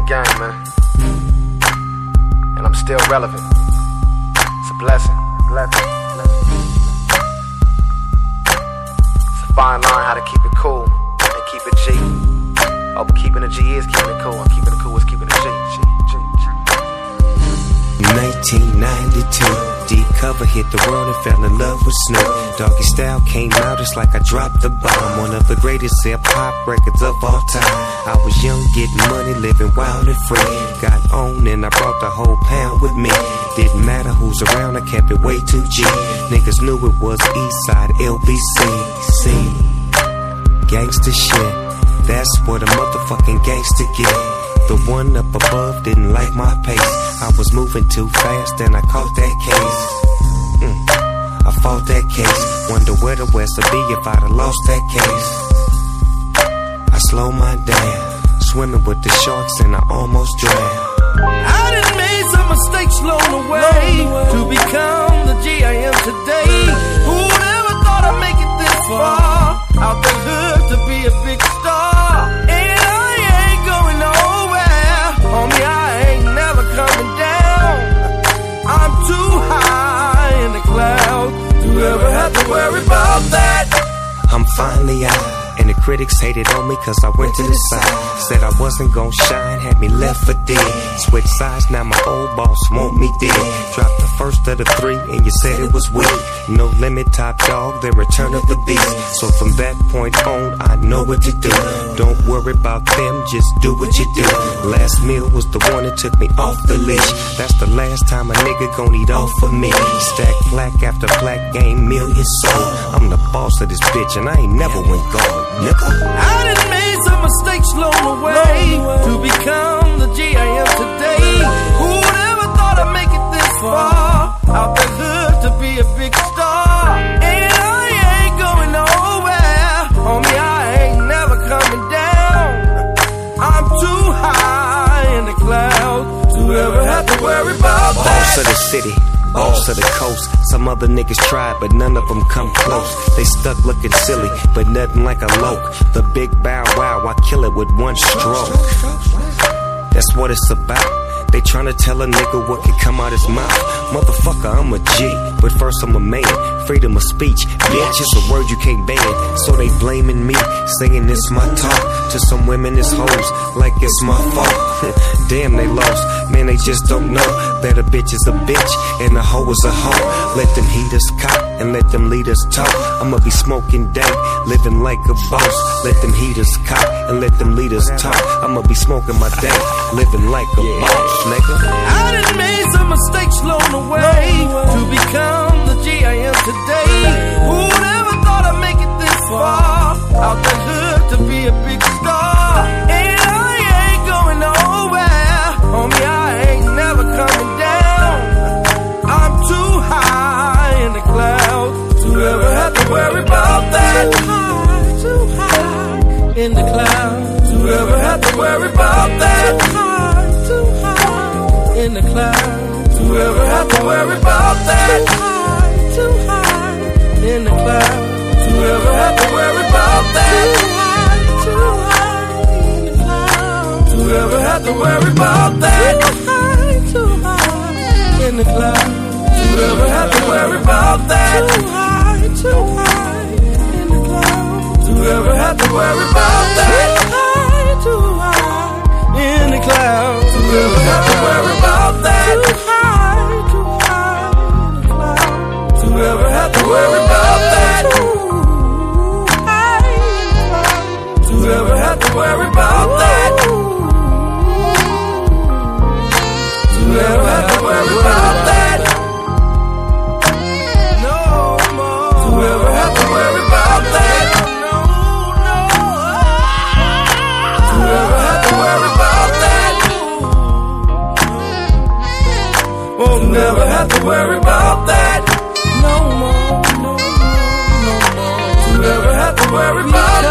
game, man. And I'm still relevant. It's a blessing. It's a fine line how to keep it cool and keep it G. Oh, but keeping it G is keeping it cool. And keeping it cool is keeping it G. 1992, deep cover hit the world and fell in love with Snoop. Doggy Style came out, it's like I dropped the bomb. One of the greatest hip-hop records of all time. I was young, getting money, living wild and free. Got on and I brought the whole pound with me. Didn't matter who's around, I kept it way too G. Niggas knew it was Eastside LBC. See, gangsta shit, that's what a motherfucking gangster get. The one up above didn't like my pace. I was moving too fast and I caught that case. I fought that case. Wonder where the West would be if I'd have lost that case. I slowed my down, swimming with the sharks and I almost drowned. I done made some mistakes along the way to become the G I am today. Who would ever thought I'd make it this far? Out the hood to be a big star. And I ain't going nowhere. Homie, I ain't never coming down. I'm too high in the clouds to ever have to worry about that. I'm finally out, and the critics hated on me cause I went to the side. Said I wasn't gon' shine, had me left for dead. Switch sides, now my old boss want me dead. Dropped the first of the 3 and you said it was weak. No limit, Top Dog, the return of the beast. So from that point on, I know what to do. Don't worry about them, just do what you do. Last meal was the one that took me off the leash. That's the last time a nigga gon' eat off of me. Stack plaque after plaque, gain millions sold. I'm the boss of this bitch and I ain't never went gold, nigga. I done made some mistakes along the way to become the G I am today. Who would ever thought I'd make it this far? Out the hood to be a big star. And I ain't going nowhere. Homie, I ain't never coming down. I'm too high in the clouds to ever have to worry about that. Boss of the city, boss of the coast. Some other niggas tried, but none of them come close. They stuck looking silly, but nothing like a loke. The big bow wow, I kill it with one stroke. That's what it's about. They tryna tell a nigga what can come out his mouth. Motherfucker, I'm a G, but first I'm a man. Freedom of speech, bitch, it's a word you can't ban. So they blaming me, saying it's my talk. To some women it's hoes, like it's my fault. Damn, they lost, man, they just don't know that a bitch is a bitch and a hoe is a hoe. Let them heaters cop and let them leaders talk. I'ma be smoking dank, living like a boss. Let them heaters cop and let them leaders talk. I'ma be smoking my dank, living like a boss, nigga. I done made some mistakes along the way to become the G I am today. Who would ever thought I'd make it this far? Out the hood to be a big star. And I ain't going nowhere. Homie, I ain't never coming down. I'm too high in the clouds to ever have to worry about that. Too high in the clouds to ever have to worry about that. Too high in the clouds to ever have to worry about that. Too high in the clouds to ever have to worry about that. Too high in the clouds to ever have to worry about that. Too high in the clouds to ever have to worry about that. Too high in the clouds to ever have to worry about that. Too high in the clouds to ever have to worry about that. Too high in the clouds to ever have to worry about that. To ever have to worry about that. To ever have to worry about that. No more. To ever have to worry about that. No, no. To ever have to worry about that. Won't never have to worry about that. No more, no more, no more. To ever have to worry about that.